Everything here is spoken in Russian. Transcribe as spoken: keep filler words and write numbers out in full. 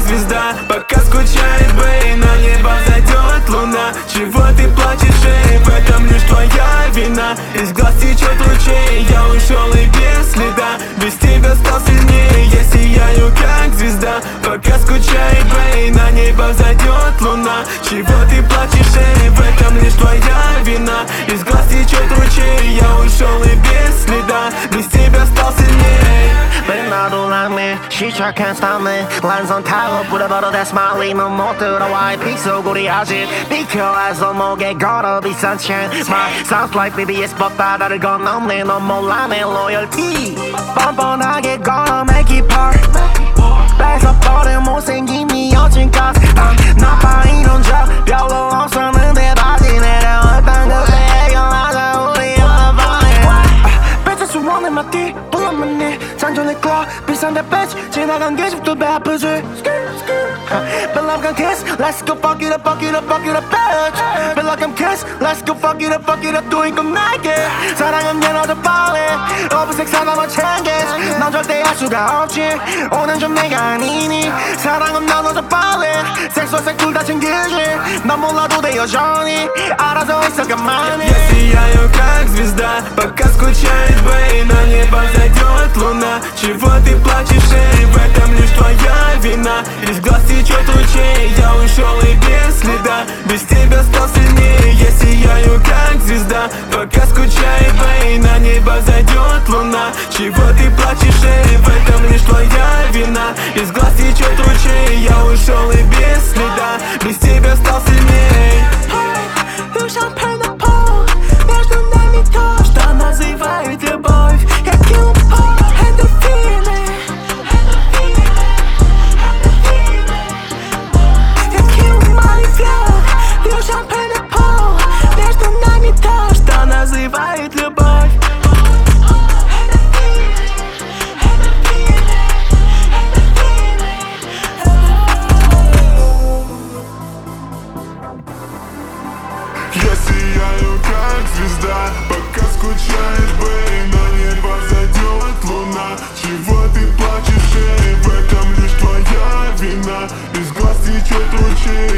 звезда, пока скучает Бэй. На небо зайдет луна. Чего ты плачешь, эй? В этом лишь твоя вина. Из глаз течет ручей, я ушел и без следа. Без тебя стал сильнее, я сияю как звезда, пока скучает Бэй. На небо зайдет луна. Чего ты плачешь, эй? В этом лишь твоя вина. Из глаз течет ручей, я ушел и без следа. Без тебя стал сильнее. But 나도 like me, she sure can't stop me. 란선 타고 부려버려 that's my way. 넌 못 들어와 이 픽소고리 아직 비켜와서 목에 걸어 비싼 chain. My sounds like 비비에스 뻗바다를 건너네. 넌 몰라 내 loyalty. 뻔뻔하게 걸어 make it part. 뺏어버린 못생긴 네 여친까지. 나빠 이런 적 별로 없었는데 다시 내려왔던 그때 해결하자 우리 어젯밤에. 뺏을 수 없는 맛띠 불러만 내 잔존의 클럽 비싼데 뺏 지나간 계집도 배 아프지. Feel like I'm kiss, let's go fuck it up, fuck it up, fuck it up, bitch. Feel like I'm kiss, let's go fuck it up, fuck it up, doing 건 나에게 사랑은 얘너도 빨리 오브색 사람을 챙겨. 넌 절대 할 수가 없지. 오늘 좀 내가 아니니 사랑은 나눠줘 빨리. 섹스와 둘 다 챙기지. 넌 몰라도 돼 여전히 알아서 있어 가만히. Я сияю как звезда, пока скучает Бэй. На небо зайдет луна. Чего ты плачешь, эй? В этом лишь твоя вина. Из глаз течет ручей, я ушел и без следа. Без тебя стал сильнее, я сияю как звезда, пока скучает Бэй. На небо зайдет луна. Чего ты плачешь, эй? В этом лишь твоя вина. Из глаз течет ручей, я ушел и без следа. Без тебя стал сильнее. Шампань на пол, между нами то, что называют любовь. Я кину пол, эндорфины. Я кину money flow, лью шампань на пол, между нами то, что называют любовь. Я сияю как звезда, пока скучает Бэй. На небо зайдет луна. Чего ты плачешь, эй? В этом лишь твоя вина. Из глаз течет ручей,